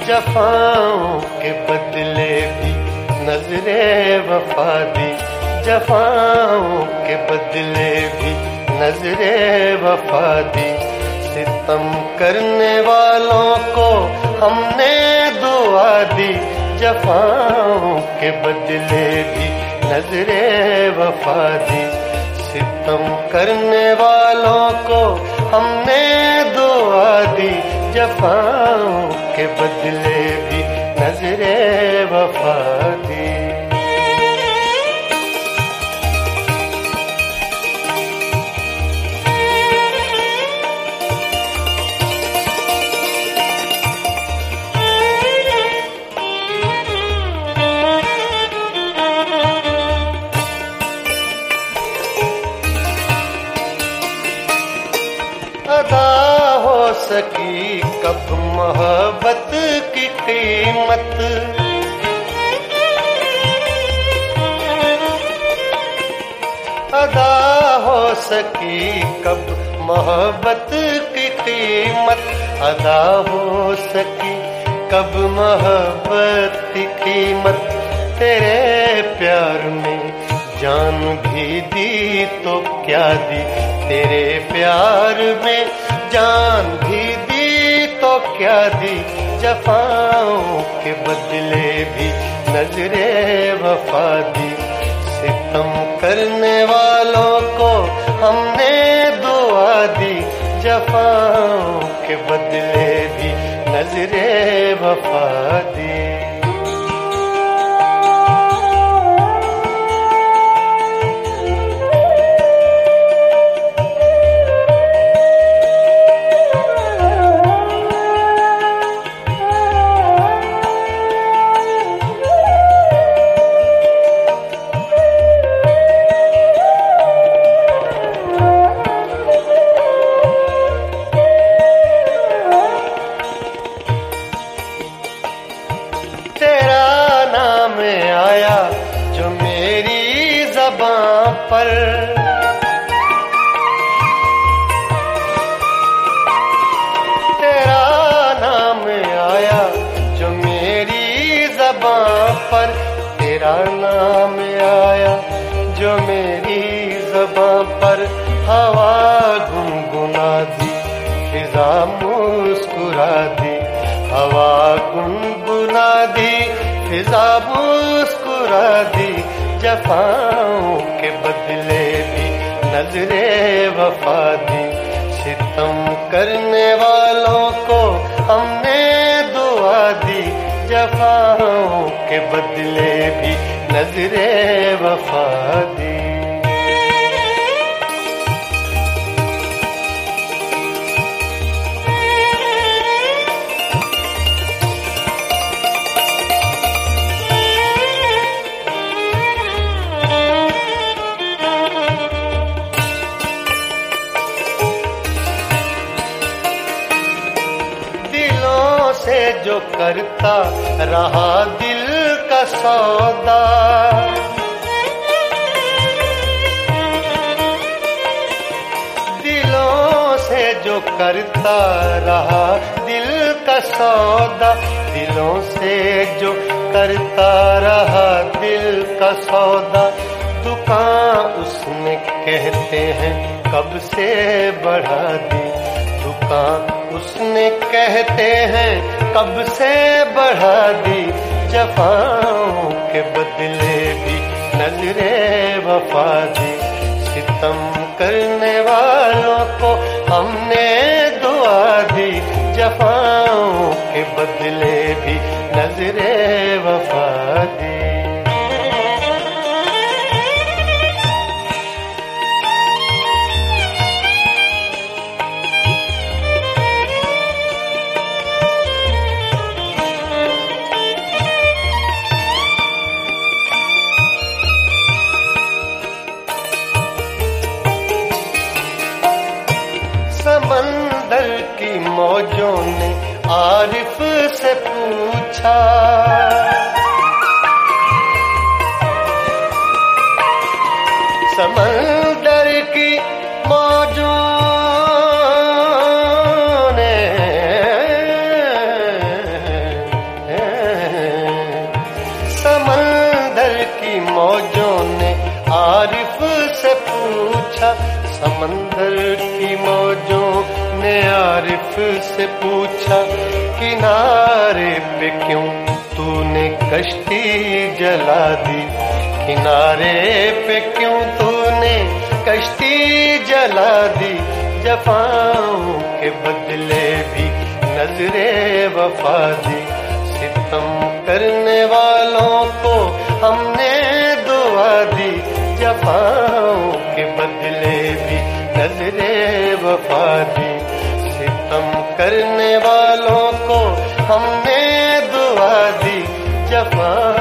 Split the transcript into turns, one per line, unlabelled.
जफाओं के बदले भी नजरे वफा दी, जफाओं के बदले भी नजरे वफा दी। सितम करने वालों को हमने दुआ दी, जफाओं के बदले भी नजरे वफा दी। सितम करने वालों को हमने दुआ दी, जफाओं के बदले भी नजरे वफा दी। अदा हो सकी कब मोहब्बत की कीमत, अदा हो सकी कब मोहब्बत की कीमत, अदा हो सकी कब मोहब्बत की कीमत। तेरे प्यार में जान भी दी तो क्या दी, तेरे प्यार में जान भी दी तो क्या दी। जफाओं के बदले भी नजरे वफा दी, सितम करने वालों को हमने दुआ दी, जफाओं के बदले भी नजरे वफा दी। आया जो मेरी ज़बां पर, तेरा नाम आया जो मेरी ज़बां पर, तेरा नाम आया जो मेरी ज़बां पर। हवा गुनगुना दी, फिज़ा मुस्कुरा दी, हवा गुनगुना दी, फिज़ा मुस्कुरा दी। जफाओं के बदले भी नजरे वफा दी, सितम करने वालों को हमने दुआ दी, जफाओं के बदले भी नजरे वफा दी। से जो करता रहा दिल का सौदा, दिलों से जो करता रहा दिल का सौदा, दिलों से जो करता रहा दिल का सौदा। दुकान उसने कहते हैं कब से बढ़ा दी, दुकान उसने कहते हैं कब से बढ़ा दी। जफाओं के बदले भी नजरे वफा दी, सितम करने वालों को हमने दुआ दी, जफाओं के बदले भी नजरे वफा दी। समंदर की मौजों ने आरिफ से पूछा, समंदर की मौजों ने समंदर की मौजों ने आरिफ से पूछा, किनारे पे क्यों तूने कश्ती जला दी, किनारे पे क्यों तूने कश्ती जला दी। जफाओं के बदले भी नजरे वफा दी, सितम करने वालों को हमने दुआ दी। जफाओं के बदले भी नजरे वफा दी, सितम करने वालों को हमने दुआ दी। जफा